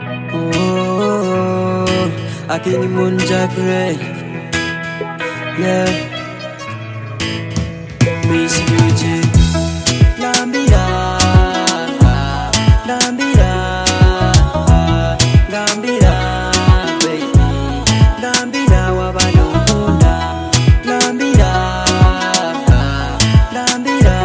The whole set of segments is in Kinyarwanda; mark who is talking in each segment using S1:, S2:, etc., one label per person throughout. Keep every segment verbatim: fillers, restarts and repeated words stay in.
S1: Oh, Akini Munjakre. Yeah. Miss Beauty. Gambira. Gambira. Gambira. Baby. Gambira wabanokunda. Gambira. Gambira.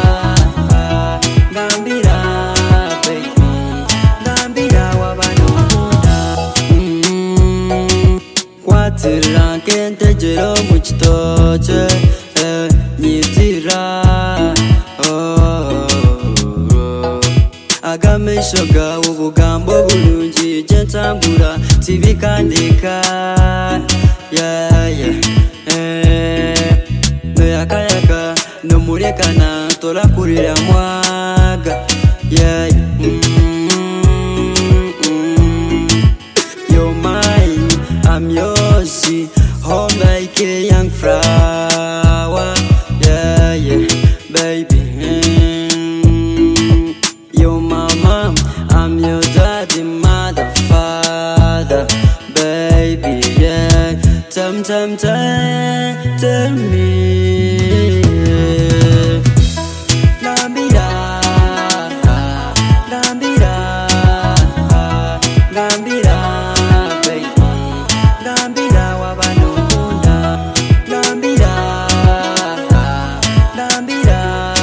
S1: Gambira. Baby. Gambira wabanokunda. Mm. Kwatira kente jero muchitoche. Eh, nyitira. Oh. Agamisho gawe ubugambo bulungi jentambura tibikandika. Yeah, yeah. Eh, no yakayaka no murekana tola kurira mwaga. Yeah, yeah. Mm, mm. You're mine, I'm yours. Home like a young flower. Yeah, yeah, baby. Mm. You're my mom, I'm your daddy, mother, father, baby. Yeah, tell, tell, tell, tell me. Gambira, Gambira, Gambira, baby. Gambira wabanokunda. Gambira, Gambira,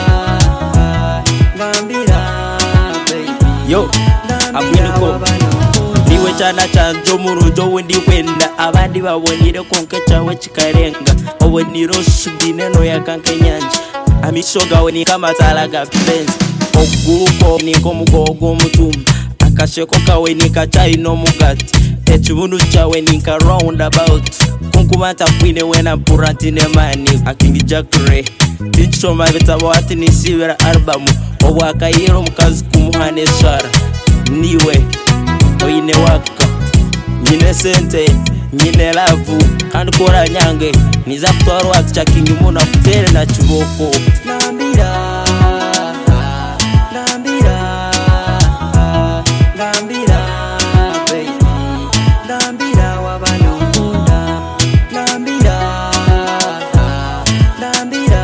S1: Gambira, baby.
S2: Yo, abwinuko niwe cyana cyanjo murujo wendi wenda abandi babonire konke cyawe kikarenga oboniro sudine no yakankenyanje amishoga we ni kama talaga penzi oguko ni komugogo mutumba akasheko kawe ni kachai no mugati ekibunu cyawe ni ka round about kunkubanta kwine wena purantine mani akingi jakre tincho mabitabo ati ni sibera album obwakayiro mukazi kumuhane swara niwe oyine waka nyine sente nyine lavu kandi kora nyange niza kutwara watu chakingi muna kutere na chuboko.
S1: Gambira, Gambira, Gambira, baby. Gambira wabanokunda. Gambira, Gambira,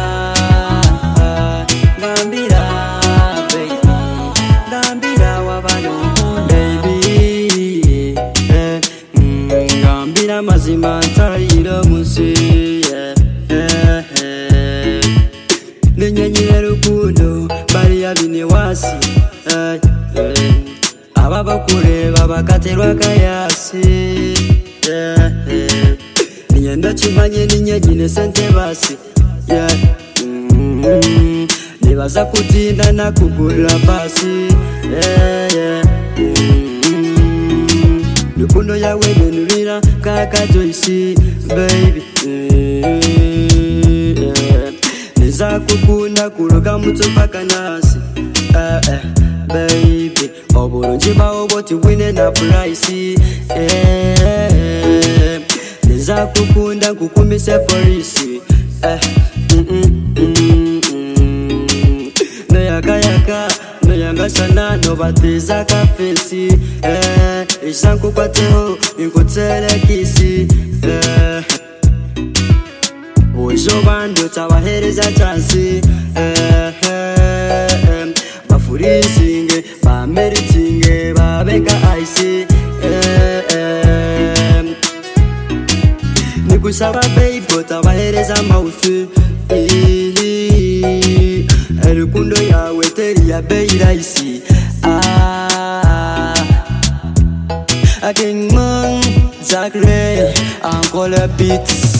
S1: Gambira, baby. Gambira wabanokunda. Baby, eh, mm, Gambira mazima ntayira munsi. Yeah, yeah, yeah. Ninyenyere rukundo bariya bine wasi. Eh, eh. Ababa kureba bakaterwa kayasi. Yeah, yeah. Ninyenda chimanye ninyenyine sente basi. Yeah. Mm-hmm. Nibaza kutinda na kugura basi. Yeah, yeah. Mm-hmm. Rukundo yawe benurira kaka Joyce baby. Mm-hmm. Yeah. Niza kukunda kuruka mutu paka nasi. Eh, eh, baby. Oburunji bawo boti wine na price. Eh, niza kukunda kukumise polisi. Eh, mm mm mm mm. No yaka yaka, no yanga sana, no bateza kafesi. Eh, ishanku kwateho, inkutere kisi. Eh, Ojo bando tabahereza chance. Eh, eh, bafurisinge, bameritinge, babeka ice. Eh, eh, nikusaba baby tabahereza mauthi. Erukundo yawe teri ya beira isi. Ah, King Munjakre, encore le beats.